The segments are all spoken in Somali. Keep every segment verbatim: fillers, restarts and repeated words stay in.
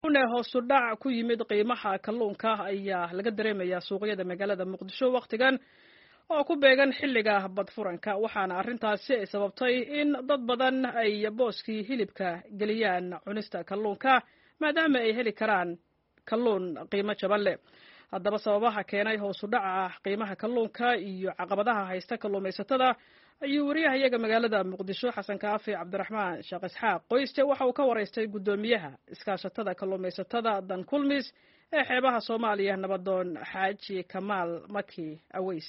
bilownay hoos u dhac ku yimid qiimaha kalluunka ayaa laga dareemayaa suuqyada magaalada Muqdisho waqtigan oo ku beegan xilliga badfuranka waxaana arrintaasi ay sababtay in dad badan ay booskii hilibka galiyaan cunista kalluunka maadaama ay heli karaan kalluun qiimo jaban leh haddaba sababaha keenay hoos u dhaca qiimaha kalluunka iyo caqabadaha haysta kalluumaysatada ayuu wariyahayaga magaalada Muqdisho Xasan Kaafi Cabdiraxmaan Sheekh Isxaaq qoyste waxa uu ka wareystay gudoomiyaha iskaashatada kalluumaysatada Dan Kulmis ee xeebaha Soomaaliya nabadoon Xaaji Kamaal Maki Aweys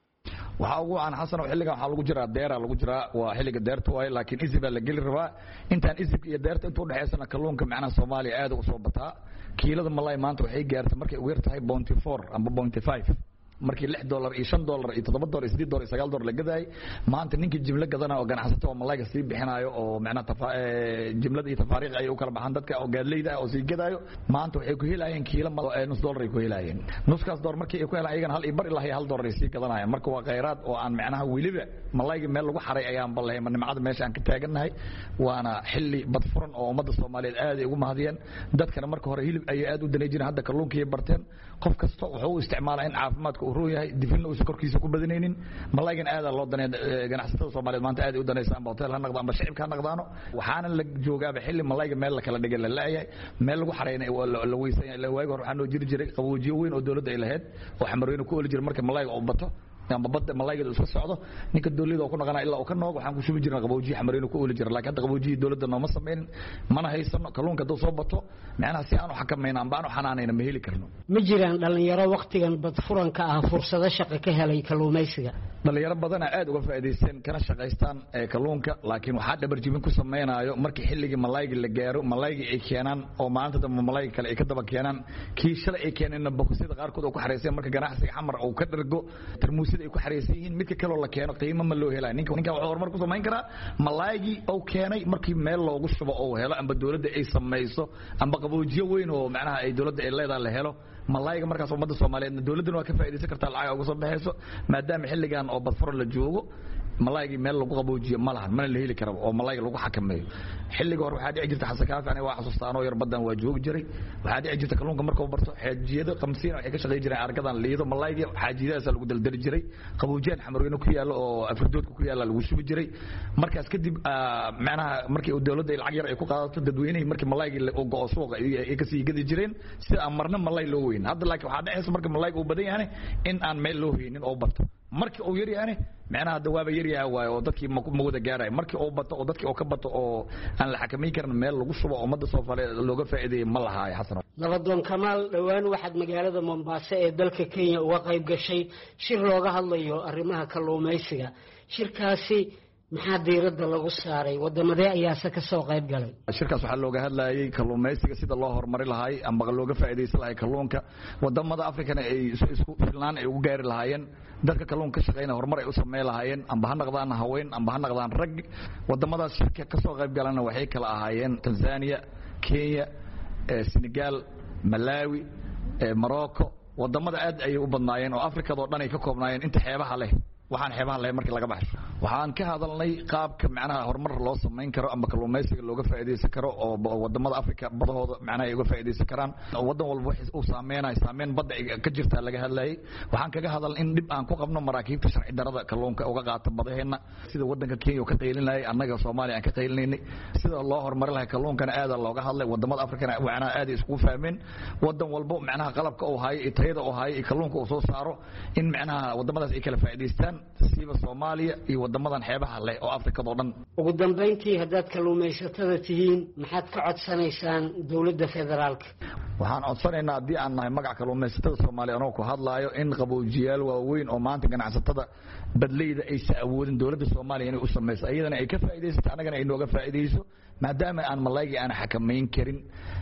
waxa ugu aan xasan oo xilliga waxa lagu jiraa deera lagu jiraa waa xilliga deerta way laakiin isba la gali rabaa intaan isbka iyo deerta inta u dhaxaysana kalluunka macna Soomaaliya aad u soo bataa kiilada malay maanta waxay gaartay markay ugu yartahay bounty four amba bounty five markii lix dollar iyo shan dollar iyo toddoba dollar iyo siddeed dollar iyo sagaal dollar la gaday maanta ninkii jimla gadana oo ganacsato oo malayga sii bixinayo oo macna tafa jimlada iyo tafaariiq ay u kala baxaan dadka oo gaadleyda oo sii gadayo maanta waxay ku helayeen kiilo nus dollar ay ku helayeen nuskaas dollar markii ay ku helayeen ayagana hal iyo bar ilaa hal dollar ay sii gadanayaan marka waa kheyraad oo aan macnaha wiliba malayga meel lagu xaray ayaan balahay nimcada meesha aan ka taaganahay waana xilli badfuran oo ummadda Soomaaliyeed aad ay ugu mahadiyeen dadkana marka hore hilib ay aad u daneejin hadda kalluunka ay barteen qof kasta wuxuu u isticmaalaa in caafimaadka uu rooyahay difina uu korkiisa ku badanaynin malaygan aad loo danay ganacsatada Soomaaliyeed maanta aad ay u danaysan ba hotel ha noqdo amba shicibka ha noqdaano waxaana la joogaaba xilli malayga meel la kala dhigay la leeyahay meel lagu xareynay la weysan la waayay hor waxaan oo jiri jiray qaboojiyo weyn oo dawladda ay lahayd oo xamarweyne ku oli jiray marka malayga uu bato amba badda malayga isku socdo ninka dawladda oo ku naqana ilaa uu ka noog waxaan ku shubi jirnaa qaboojiyo xamarweyne ku oli jiray laakiin hadda qaboojiyo dawladda nooma sameeyeen mana haysano kalluunka dad soo bato macnaha si aan u xakameeyna amba aan u xanaanayna ma heli karno ma jiraan dhalinyaro waqtigan badfuranka ah fursado shaqo ka helay kalluumaysiga dhalinyaro badan aad uga faa'iideysan kana shaqaystaan ee kalluunka laakiin waxa dhabar jibin ku sameeynayo markii xilliga malayga la gaaro malayga ay keenaan oo maanta dama malayga kale ay ka daba keenaan kii shalay ay keeneen boqosida qaar kood oo ku xareysay marka ganacsiga xamar oo ka dhargo tarmuusida ay ku xareysan yihiin midka kale oo la keeno qiimo ma loo helay ninka ninka wuxuu horumar ku sameyn karaa malaygi oo keenay markii meel loogu shubo oo helo amba dawladda ay sameeyso amba qaboojiyo weyn oo macnaha ay dawladda ay leedahay la helo malayga markaas ummadda Soomaaliyeed dawladuna waa ka faa'iideysan kartaa lacag uga soo baxayso maadaama xilligan oo badfur la joogo malayga meel lagu qaboojiyo ma lahan mana la heli karo oo malayga lagu xakameeyo xilliga hore waxa dhici jirta Xasan Kaafi aniga waa xasuustaano yar badan waa joog jiray waxa dhici jirta kalluunka marka uu barto xaajiyada khamsiin waxay ka shaqeey jireen argadan liido malayga xaajiyadaas lagu daldali jiray qaboojiyaan xamarweyne ku yaalo oo afridoodka ku yaala lagu shubi jiray markaas kadib macnaha markii uu dawladda lacag yar ay ku qaadato dadweynaha markii malayga uu go'o suuqa ay ka sii gadi jireen sida amarna malay loo weyn hadda laakiin waxa dhacaysa markii malayga uu badan yahay in aan meel loo heynin oo bato markii uu yar yahay macnaha dawaaba yar yahay waayo oo dadkii ma wada gaaray markii uu bato oo dadkii oo ka bato oo aan la xakameyn karin meel lagu shubo ummadda Soomaaliyeed looga faa'iideeyay ma lahaay xasan nabadoon Kamaal dhawaan waxaad magaalada Mombasa ee dalka Kenya uga qayb gashay shir looga hadlayo arrimaha kalluumaysiga shirkaasi maxaa diiradda lagu saaray wadamadee ayaase ka soo qayb galay shirkaas waxa looga hadlayay kalluumaysiga sida loo horumari lahaay ama looga faa'iideysan lahaay kalluunka wadamada Afrikana ay isku filaan ay ugu gaari lahaayeen dadka kalluunka shaqeynaya horumar ay u sameeyay lahaayeen amba ha noqdaan haween amba ha noqdaan rag wadamadaas shirka ka soo qayb galana waxay kala ahaayeen Tanzania Kenya Senegal Malawi Morocco wadamada aad ay u badnaayeen oo Afrikada oo dhan ay ka koobnaayeen inta xeebaha leh waxaan xeebaha leh markii laga baxsho waxaan ka hadalnay qaabka macnaha horumar loo sameyn karo ama kalluumaysiga looga faa'iideysan karo oo wadamada Afrika badahooda macnaha ay uga faa'iideysan karaan wadan walba waxa uu saameeyay saameyn badda ka jirta laga hadlayay waxaan kaga hadalnay in dib aan ku qabno maraakiibta sharci darada kalluunka uga qaata badaheena sida wadanka Kenya ka qeylinay annaga Soomaaliya aan ka qeylinay sida loo horumar lahaay kalluunkana aad looga hadlay wadamada Afrikana waxana aad isku fahmeen wadan walba macnaha qalabka uu hayo tayada uu hayo kalluunka uu soo saaro in macnaha wadamadaas ay kala faa'iideystaan siiba Soomaaliya iyo wadamadan xeebaha leh oo Afrikada oo dhan ugu dambeyntii haddaad kalluumaysatada tihiin maxaad ka codsanaysaan dawladda federaalka waxaan codsanaynaa haddii aan nahay magac kalluumaysatada Soomaaliya oo ku hadlaayo in qaboojiyaal waaweyn oo maanta ganacsatada badleyda ay awoodin dawladda Soomaaliya inay u sameeyso ayadana ay ka faa'iideysato anagana ay nooga faa'iideyso maadaama aan malayga aan xakameyn karin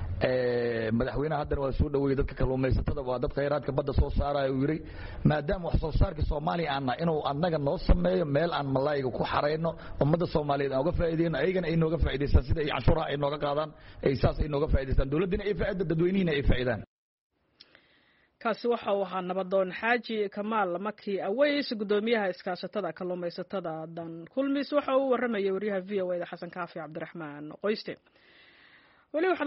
ee madaxweynaha hadda waa soo dhaweeyay dadka kalluumaysatada waa dad kheyraadka badda soo saaraya uu yiri maadaama wax soo saarka Soomaaliya aan inuu annaga noo sameeyo meel aan malayga ku xareyno ummadda Soomaaliyeed aan uga faa'iideyno ayagana ay nooga faa'iideystaan sida ay canshuuraha ay nooga qaadaan ay saas ay nooga faa'iideystaan dawladina ay faa'iido dadweynaha ay faa'iidaan kaasi waxa uu ahaa nabadoon Xaaji Kamaal Maki Aweys gudoomiyaha iskaashatada kalluumaysatada Dan Kulmis waxa uu waramayay wariyaha V O A Xasan Kaafi Cabdiraxmaan qoyste wali